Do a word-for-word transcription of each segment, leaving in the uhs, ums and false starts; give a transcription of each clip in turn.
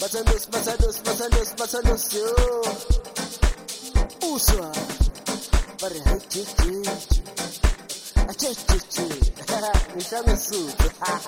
Masanos, masanos, masanos, masanos, yo. Uswa. Pare hai chichi. Ache chichi. Nishame suit.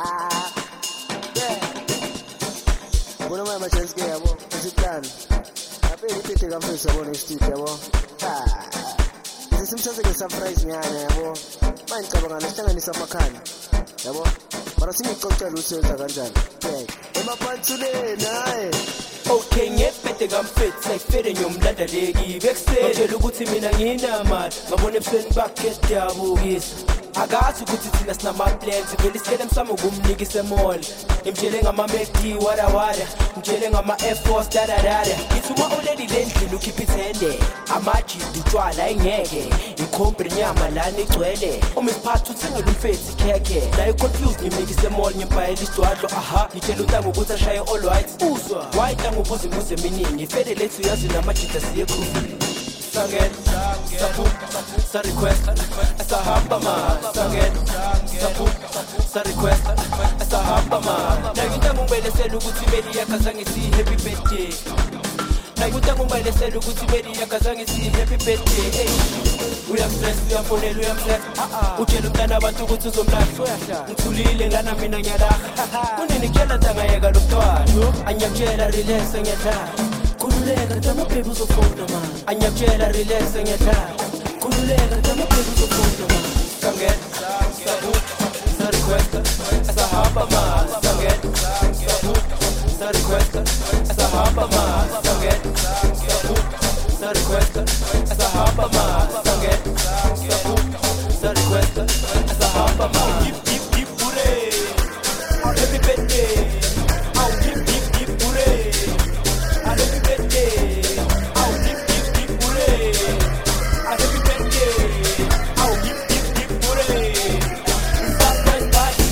Yeah. Bona mama chance ke yabo. Isiplan. Ape repeat ngamfisa yabo next week yabo. Ah. Isimthathe ke surprise nyana yabo. Manje cabanga nesihlanganisa amakhanda. Yabo. Mara singixoxela usenza kanjani. Bheka. Emaphansuleni hayi. Okay, ngephethe kamfethi sayifere nyomlandaleki bekusele ukuthi mina nginamali ngabona ebusweni bakhe yabukisa akathi ukuthi thina sinama plans vele isikele msamo kumnika isemall imtshele ngama Mekdi wara wara imtshele ngama Air Force dada dada ithuma already lendlu keep it hande amaji utshwala ingeke ikhompre nyama lana igcwele uma isiphatha uthengele umfethi khekhe la you confused ngimnika isemall ngempayela isdwadlo aha ngitshela utango ukuthi ashaye all white uzwa white tango ubuze muze miningi fede lethu yazi namajita siye khulu Sanget, sapu, sa request, sa hamba ma. Sanget, sapu, sa request, sa hamba ma. Na yuta ngumbele selu kuti meri yakazangi si happy birthday. Na yuta ngumbele selu kuti meri yakazangi si happy birthday. Uya stress, uya phone, uya stress. Utshela umntana abantu ukuthi uzomlahle. Ngithulile ngana mina ngiyalaha. Undinikela tangayeka lomntwana. Anyakutshela relax ngiyadlala. Kululeka tama baby uzofunda man anyakutshela relax ngiyadlala kululeka tama baby uzofunda man sanget sabu sa request asahamba man sanget sabu sa request asahamba man sanget sabu sa request asahamba man sanget sabu sa request asahamba man hip hip hip hooray happy birthday oh hip hip hip hooray happy birthday, oh hip hip hip hooray! Happy birthday, oh hip hip hip hooray! Surprise party.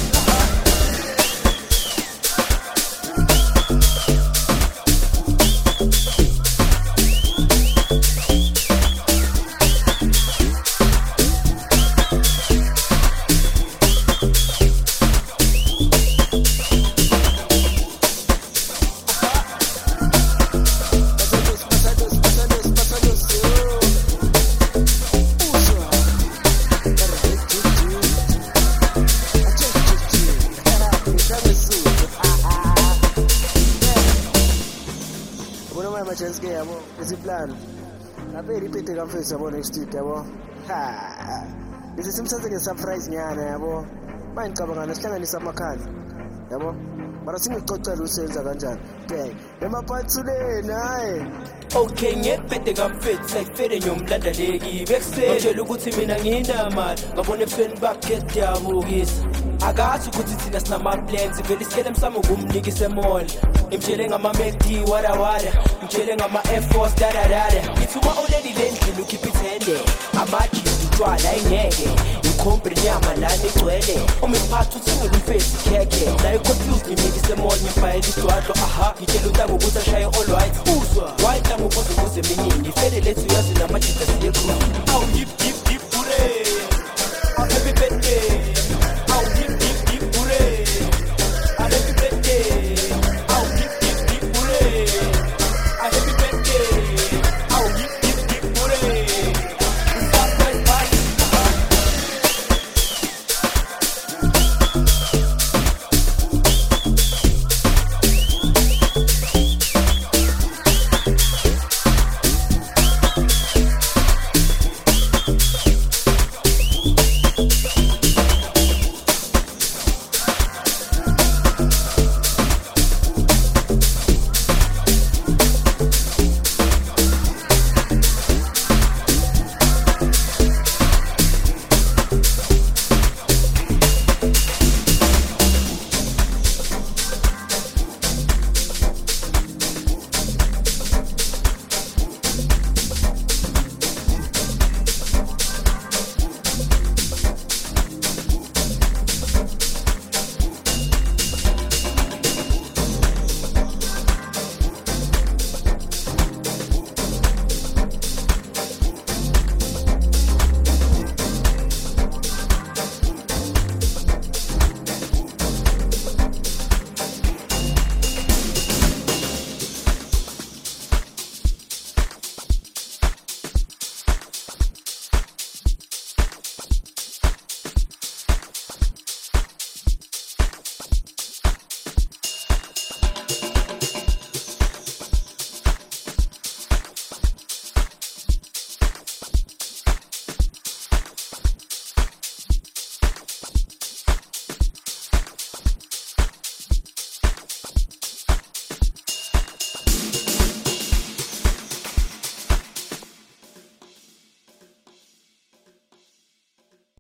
Chance ke yabo isiplan ape repeat kamfisa yabo next week yabo ha lesi simthathe ke surprise nyana yabo manje cabanga nesihlanganisa amakhanda yabo mara singixoxela usenza kanjani bheka emaphansuleni hayi Okay, ngephethe kamfethi sayifere nyomlandaleki bekusele ngitshela ukuthi mina nginamali ngabona ebusweni bakhe yabukisa akathi ukuthi thina sinama plans vele isikele msamo kumnika isemall imtshele ngama Mekdi wara wara imtshele ngama Air Force dada dada ngithuma already lendlu keep it hande amaji utshwala ingeke ikhompre nyama lana igcwele uma isiphatha uthengele umfethi khekhe la you confused ngimnika isemall ngempayela isdwadlo aha ngitshela utango ukuthi ashaye all white uzwa white tango ubuze muze miningi fede lethu yazi namajita siye khulu oh hip hip hip hooray